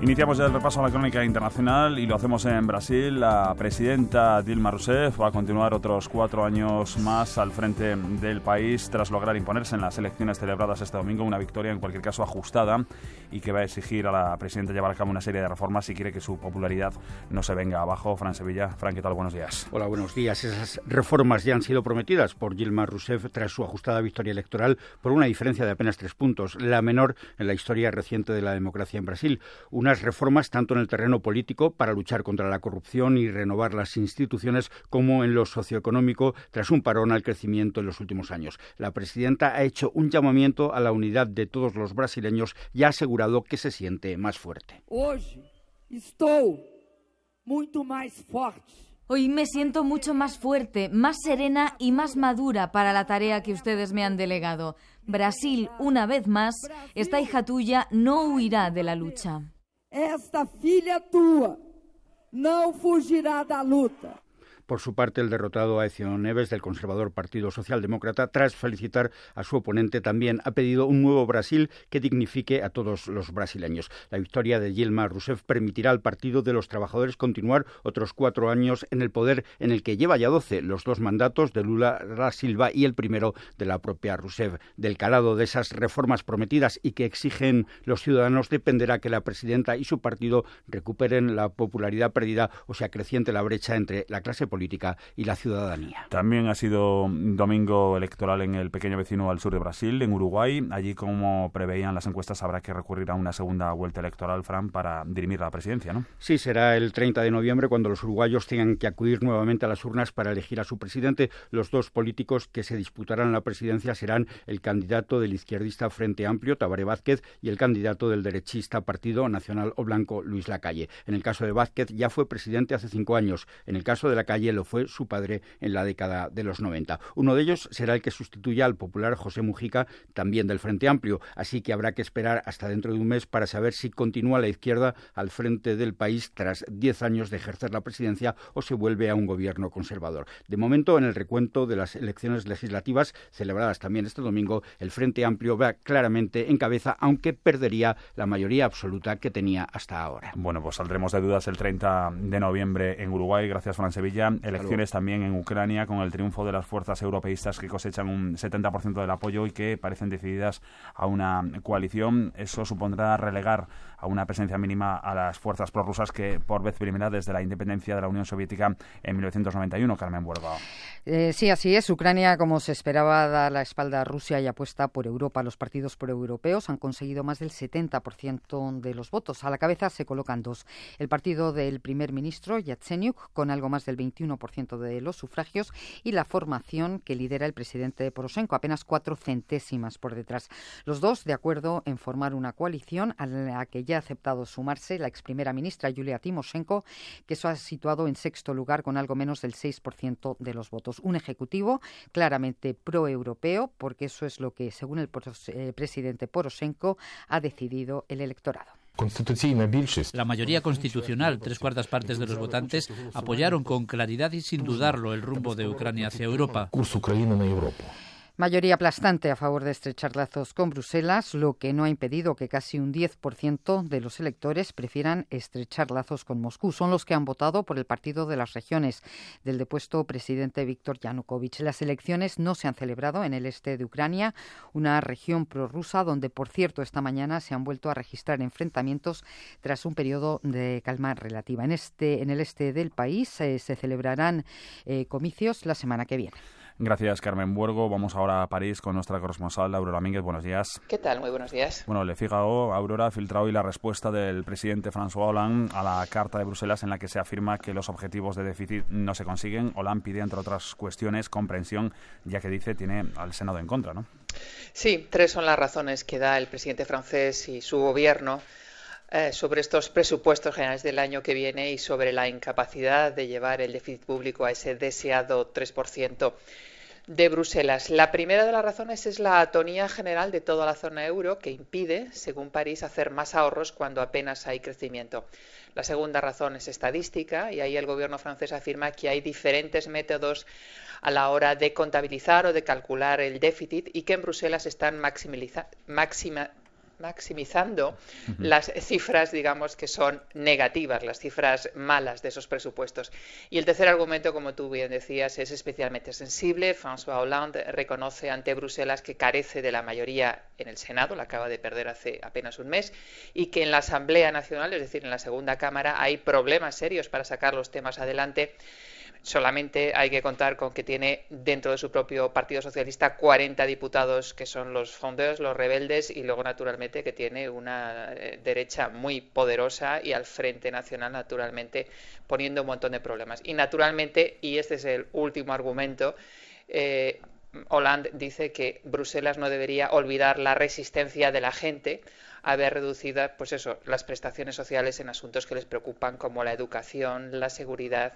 Iniciamos ya el repaso a la crónica internacional y lo hacemos en Brasil. La presidenta Dilma Rousseff va a continuar otros 4 años más al frente del país tras lograr imponerse en las elecciones celebradas este domingo, una victoria en cualquier caso ajustada y que va a exigir a la presidenta llevar a cabo una serie de reformas si quiere que su popularidad no se venga abajo. Fran Sevilla. Fran, ¿qué tal? Buenos días. Hola, buenos días. Esas reformas ya han sido prometidas por Dilma Rousseff tras su ajustada victoria electoral por una diferencia de apenas 3 puntos, la menor en la historia reciente de la democracia en Brasil. Unas reformas tanto en el terreno político para luchar contra la corrupción y renovar las instituciones como en lo socioeconómico tras un parón al crecimiento en los últimos años. La presidenta ha hecho un llamamiento a la unidad de todos los brasileños y ha asegurado que se siente más fuerte. Hoy me siento mucho más fuerte, más serena y más madura para la tarea que ustedes me han delegado. Brasil, una vez más, esta hija tuya no huirá de la lucha. Esta filha tua não fugirá da luta. Por su parte, el derrotado Aécio Neves, del conservador Partido Socialdemócrata, tras felicitar a su oponente, también ha pedido un nuevo Brasil que dignifique a todos los brasileños. La victoria de Dilma Rousseff permitirá al Partido de los Trabajadores continuar otros 4 años en el poder, en el que lleva ya 12, los 2 mandatos de Lula da Silva y el primero de la propia Rousseff. Del calado de esas reformas prometidas y que exigen los ciudadanos dependerá que la presidenta y su partido recuperen la popularidad perdida o se acreciente la brecha entre la clase política y la ciudadanía. También ha sido domingo electoral en el pequeño vecino al sur de Brasil, en Uruguay. Allí, como preveían las encuestas, habrá que recurrir a una segunda vuelta electoral, Fran, para dirimir la presidencia, ¿no? Sí, será el 30 de noviembre cuando los uruguayos tengan que acudir nuevamente a las urnas para elegir a su presidente. Los 2 políticos que se disputarán la presidencia serán el candidato del izquierdista Frente Amplio, Tabaré Vázquez, y el candidato del derechista Partido Nacional o Blanco, Luis Lacalle. En el caso de Vázquez ya fue presidente hace 5 años. En el caso de Lacalle lo fue su padre en la década de los 90. Uno de ellos será el que sustituya al popular José Mujica, también del Frente Amplio, así que habrá que esperar hasta dentro de un mes para saber si continúa la izquierda al frente del país tras 10 años de ejercer la presidencia o se vuelve a un gobierno conservador. De momento, en el recuento de las elecciones legislativas celebradas también este domingo, el Frente Amplio va claramente en cabeza, aunque perdería la mayoría absoluta que tenía hasta ahora. Bueno, pues saldremos de dudas el 30 de noviembre en Uruguay. Gracias, Fran Sevilla. Elecciones también en Ucrania, con el triunfo de las fuerzas europeístas que cosechan un 70% del apoyo y que parecen decididas a una coalición. Eso supondrá relegar a una presencia mínima a las fuerzas prorrusas que por vez primera desde la independencia de la Unión Soviética en 1991, Carmen Buerga. Sí, así es. Ucrania, como se esperaba, da la espalda a Rusia y apuesta por Europa. Los partidos proeuropeos han conseguido más del 70% de los votos. A la cabeza se colocan 2. El partido del primer ministro, Yatsenyuk, con algo más del 21% de los sufragios, y la formación que lidera el presidente Poroshenko, apenas 4 centésimas por detrás. Los 2 de acuerdo en formar una coalición a la que ya ha aceptado sumarse la ex primera ministra Yulia Tymoshenko, que eso ha situado en 6º lugar con algo menos del 6% de los votos. Un ejecutivo claramente proeuropeo, porque eso es lo que, según el presidente Poroshenko, ha decidido el electorado. La mayoría constitucional, 3/4 partes de los votantes, apoyaron con claridad y sin dudarlo el rumbo de Ucrania hacia Europa. Mayoría aplastante a favor de estrechar lazos con Bruselas, lo que no ha impedido que casi un 10% de los electores prefieran estrechar lazos con Moscú. Son los que han votado por el Partido de las Regiones del depuesto presidente Víktor Yanukovych. Las elecciones no se han celebrado en el este de Ucrania, una región prorrusa donde, por cierto, esta mañana se han vuelto a registrar enfrentamientos tras un periodo de calma relativa. En el este del país se celebrarán comicios la semana que viene. Gracias, Carmen Buergo. Vamos ahora a París con nuestra corresponsal, Aurora Mínguez. Buenos días. ¿Qué tal? Muy buenos días. Bueno, Le Figaro, Aurora, ha filtrado hoy la respuesta del presidente François Hollande a la carta de Bruselas en la que se afirma que los objetivos de déficit no se consiguen. Hollande pide, entre otras cuestiones, comprensión, ya que dice tiene al Senado en contra, ¿no? Sí, 3 son las razones que da el presidente francés y su gobierno sobre estos presupuestos generales del año que viene y sobre la incapacidad de llevar el déficit público a ese deseado 3% de Bruselas. La primera de las razones es la atonía general de toda la zona euro, que impide, según París, hacer más ahorros cuando apenas hay crecimiento. La segunda razón es estadística, y ahí el gobierno francés afirma que hay diferentes métodos a la hora de contabilizar o de calcular el déficit y que en Bruselas están maximizando las cifras, digamos, que son negativas, las cifras malas de esos presupuestos. Y el tercer argumento, como tú bien decías, es especialmente sensible. François Hollande reconoce ante Bruselas que carece de la mayoría en el Senado, la acaba de perder hace apenas un mes, y que en la Asamblea Nacional, es decir, en la segunda Cámara, hay problemas serios para sacar los temas adelante. Solamente hay que contar con que tiene dentro de su propio Partido Socialista 40 diputados que son los Frondeurs, los rebeldes, y luego naturalmente que tiene una derecha muy poderosa y al Frente Nacional naturalmente poniendo un montón de problemas. Y naturalmente, y este es el último argumento, Hollande dice que Bruselas no debería olvidar la resistencia de la gente a ver reducidas, pues eso, las prestaciones sociales en asuntos que les preocupan como la educación, la seguridad,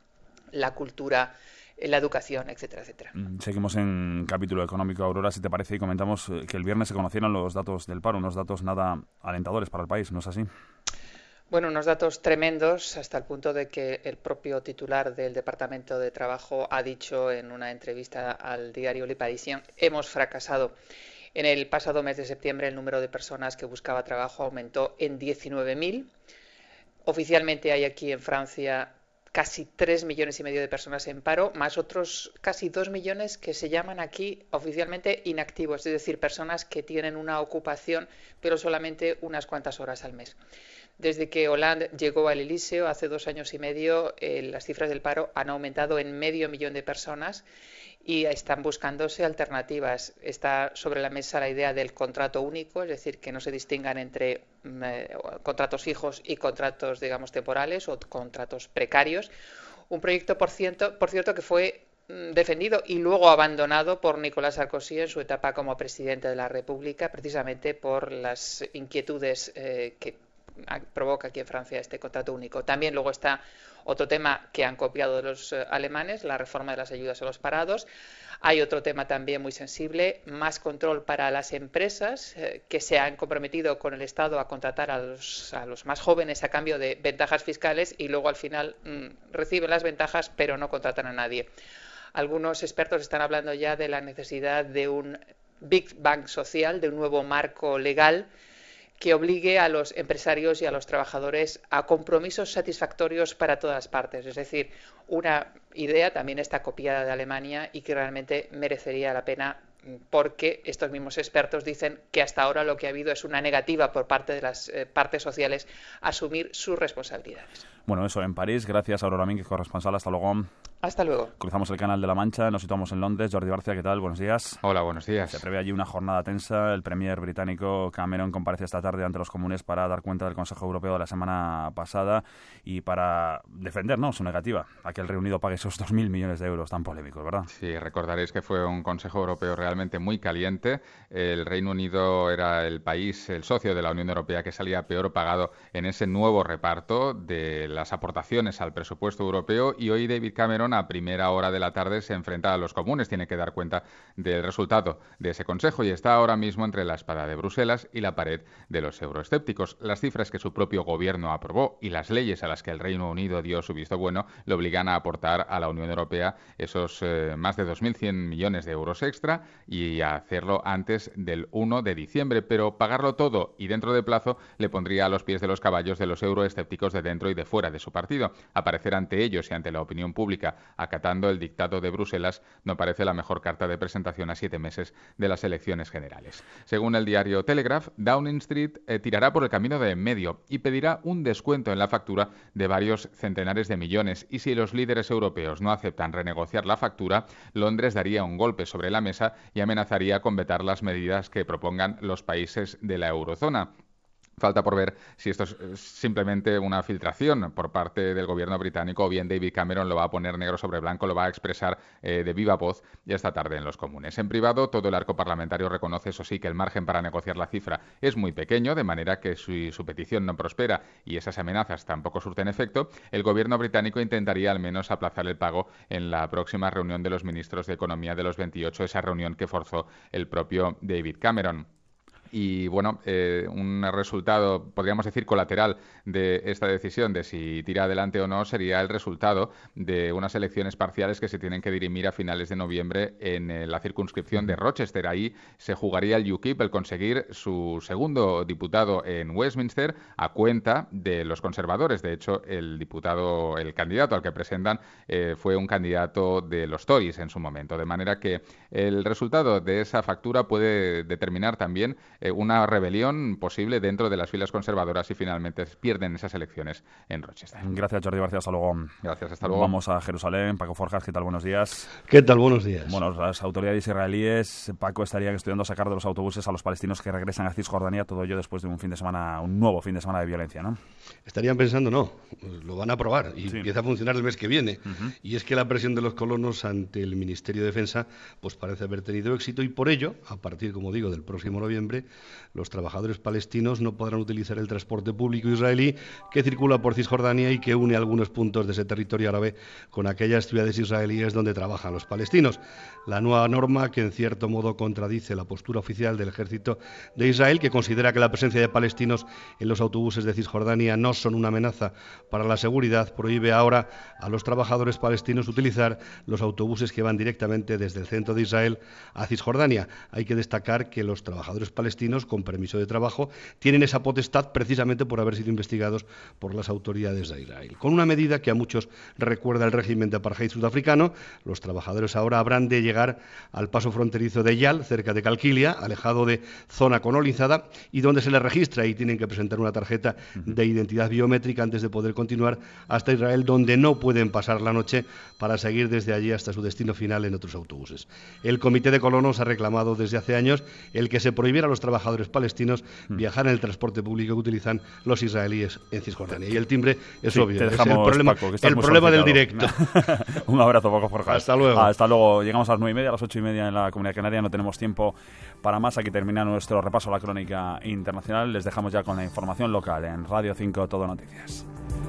la cultura, la educación, etcétera, etcétera. Seguimos en capítulo económico, Aurora, si te parece, y comentamos que el viernes se conocieron los datos del paro, unos datos nada alentadores para el país, ¿no es así? Bueno, unos datos tremendos, hasta el punto de que el propio titular del Departamento de Trabajo ha dicho en una entrevista al diario Le Parisien: hemos fracasado. En el pasado mes de septiembre el número de personas que buscaba trabajo aumentó en 19.000. Oficialmente hay aquí en Francia casi 3,5 millones de personas en paro, más otros casi 2 millones que se llaman aquí oficialmente inactivos, es decir, personas que tienen una ocupación pero solamente unas cuantas horas al mes. Desde que Hollande llegó al Elíseo hace 2 años y medio, las cifras del paro han aumentado en 500.000 de personas y están buscándose alternativas. Está sobre la mesa la idea del contrato único, es decir, que no se distingan entre contratos fijos y contratos, digamos, temporales o contratos precarios. Un proyecto, por cierto, que fue defendido y luego abandonado por Nicolas Sarkozy en su etapa como presidente de la República, precisamente por las inquietudes que provoca aquí en Francia este contrato único. También luego está otro tema que han copiado de los alemanes, la reforma de las ayudas a los parados. Hay otro tema también muy sensible, más control para las empresas que se han comprometido con el Estado a contratar a los más jóvenes a cambio de ventajas fiscales y luego al final reciben las ventajas pero no contratan a nadie. Algunos expertos están hablando ya de la necesidad de un Big Bang social, de un nuevo marco legal que obligue a los empresarios y a los trabajadores a compromisos satisfactorios para todas las partes. Es decir, una idea también está copiada de Alemania y que realmente merecería la pena, porque estos mismos expertos dicen que hasta ahora lo que ha habido es una negativa por parte de las partes sociales a asumir sus responsabilidades. Bueno, eso en París. Gracias, Aurora Mínguez, corresponsal. Hasta luego. Hasta luego. Cruzamos el Canal de la Mancha, nos situamos en Londres. Jordi Barcia, ¿qué tal? Buenos días. Hola, buenos días. Se prevé allí una jornada tensa. El premier británico Cameron comparece esta tarde ante los comunes para dar cuenta del Consejo Europeo de la semana pasada y para defender, ¿no?, su negativa a que el Reino Unido pague esos 2.000 millones de euros tan polémicos, ¿verdad? Sí, recordaréis que fue un Consejo Europeo realmente muy caliente. El Reino Unido era el país, el socio de la Unión Europea que salía peor pagado en ese nuevo reparto de las aportaciones al presupuesto europeo, y hoy David Cameron a primera hora de la tarde se enfrenta a los comunes, tiene que dar cuenta del resultado de ese Consejo y está ahora mismo entre la espada de Bruselas y la pared de los euroescépticos. Las cifras que su propio gobierno aprobó y las leyes a las que el Reino Unido dio su visto bueno le obligan a aportar a la Unión Europea esos más de 2.100 millones de euros extra y a hacerlo antes del 1 de diciembre, pero pagarlo todo y dentro de plazo le pondría a los pies de los caballos de los euroescépticos de dentro y de fuera de su partido. Aparecer ante ellos y ante la opinión pública acatando el dictado de Bruselas no parece la mejor carta de presentación a 7 meses de las elecciones generales. Según el diario Telegraph, Downing Street tirará por el camino de en medio y pedirá un descuento en la factura de varios centenares de millones, y si los líderes europeos no aceptan renegociar la factura, Londres daría un golpe sobre la mesa y amenazaría con vetar las medidas que propongan los países de la eurozona. Falta por ver si esto es simplemente una filtración por parte del gobierno británico o bien David Cameron lo va a poner negro sobre blanco, lo va a expresar de viva voz ya esta tarde en los comunes. En privado, todo el arco parlamentario reconoce, eso sí, que el margen para negociar la cifra es muy pequeño, de manera que si su petición no prospera y esas amenazas tampoco surten efecto, el gobierno británico intentaría al menos aplazar el pago en la próxima reunión de los ministros de Economía de los 28, esa reunión que forzó el propio David Cameron. Y bueno, un resultado, podríamos decir, colateral de esta decisión de si tira adelante o no sería el resultado de unas elecciones parciales que se tienen que dirimir a finales de noviembre en la circunscripción de Rochester. Ahí se jugaría el UKIP, el conseguir su segundo diputado en Westminster a cuenta de los conservadores. De hecho, el candidato al que presentan fue un candidato de los Tories en su momento. De manera que el resultado de esa factura puede determinar también una rebelión posible dentro de las filas conservadoras y finalmente pierden esas elecciones en Rochester. Gracias, Jordi García. Hasta luego. Gracias, hasta luego. Vamos a Jerusalén. Paco Forjas, ¿qué tal? Buenos días. ¿Qué tal? Buenos días. Bueno, las autoridades israelíes, Paco, estarían estudiando sacar de los autobuses a los palestinos que regresan a Cisjordania, todo ello después de un nuevo fin de semana de violencia, ¿no? Estarían pensando, no, lo van a aprobar y empieza a funcionar el mes que viene. Y es que la presión de los colonos ante el Ministerio de Defensa pues parece haber tenido éxito y por ello, a partir, como digo, del próximo noviembre, los trabajadores palestinos no podrán utilizar el transporte público israelí que circula por Cisjordania y que une algunos puntos de ese territorio árabe con aquellas ciudades israelíes donde trabajan los palestinos. La nueva norma, que en cierto modo contradice la postura oficial del ejército de Israel, que considera que la presencia de palestinos en los autobuses de Cisjordania no son una amenaza para la seguridad, prohíbe ahora a los trabajadores palestinos utilizar los autobuses que van directamente desde el centro de Israel a Cisjordania. Hay que destacar que los trabajadores palestinos con permiso de trabajo tienen esa potestad precisamente por haber sido investigados por las autoridades de Israel. Con una medida que a muchos recuerda el régimen de apartheid sudafricano, los trabajadores ahora habrán de llegar al paso fronterizo de Yal, cerca de Calquilia, alejado de zona colonizada, y donde se les registra y tienen que presentar una tarjeta de identidad biométrica antes de poder continuar hasta Israel, donde no pueden pasar la noche para seguir desde allí hasta su destino final en otros autobuses. El Comité de Colonos ha reclamado desde hace años el que se prohibiera a los trabajadores palestinos viajar en el transporte público que utilizan los israelíes en Cisjordania. Y el timbre es obvio, es el problema del directo. Un abrazo, Paco Forjas. Hasta luego. Hasta luego. Llegamos a las 9:30, a las 8:30 en la Comunidad Canaria. No tenemos tiempo para más. Aquí termina nuestro repaso a la crónica internacional. Les dejamos ya con la información local en Radio 5 Todo Noticias.